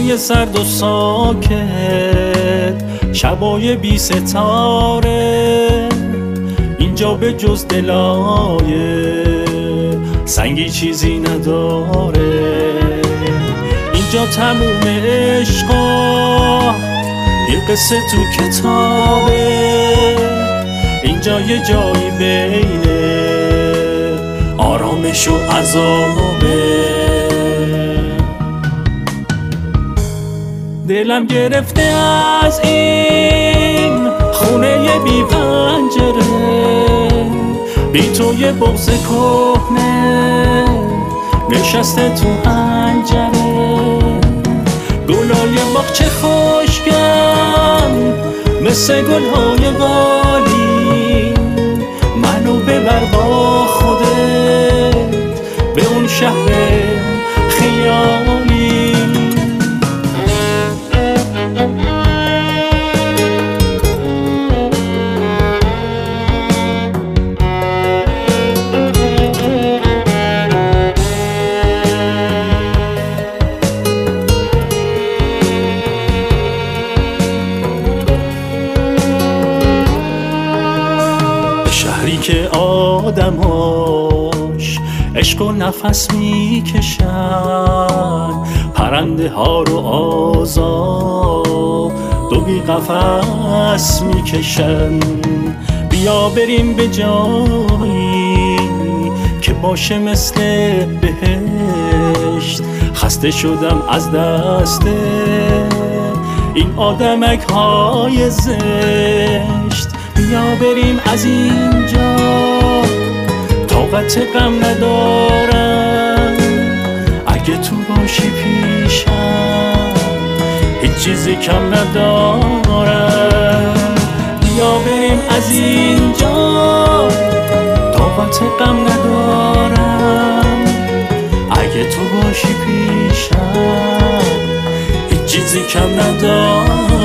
روزای سرد و ساکت، شبای بی ستاره، اینجا به جز دلای سنگی چیزی نداره. اینجا تموم عشقا یه قصه تو کتابه، اینجا یه جایی بین آرامش و عذابه. دلم گرفته از این خونه بی پنجره، بی تو یه بغض کهنه نشسته تو پنجره. گلای باغچه خشکن مثل گلهای بالی، منو ببر با خودت به اون شهر خیالی. شهری که آدماش عشق و نفس میکشن، پرنده ها رو آزاد و بی قفس میکشن. بیا بریم به جایی که باشه مثل بهشت، خسته شدم از دست این آدمک های زشت. بیا بریم از اینجا، طاقت غم ندارم، اگه تو باشی پیشم هیچ چیزی کم ندارم. بیا بریم از اینجا، طاقت غم ندارم، اگه تو باشی پیشم هیچ چیزی کم ندارم.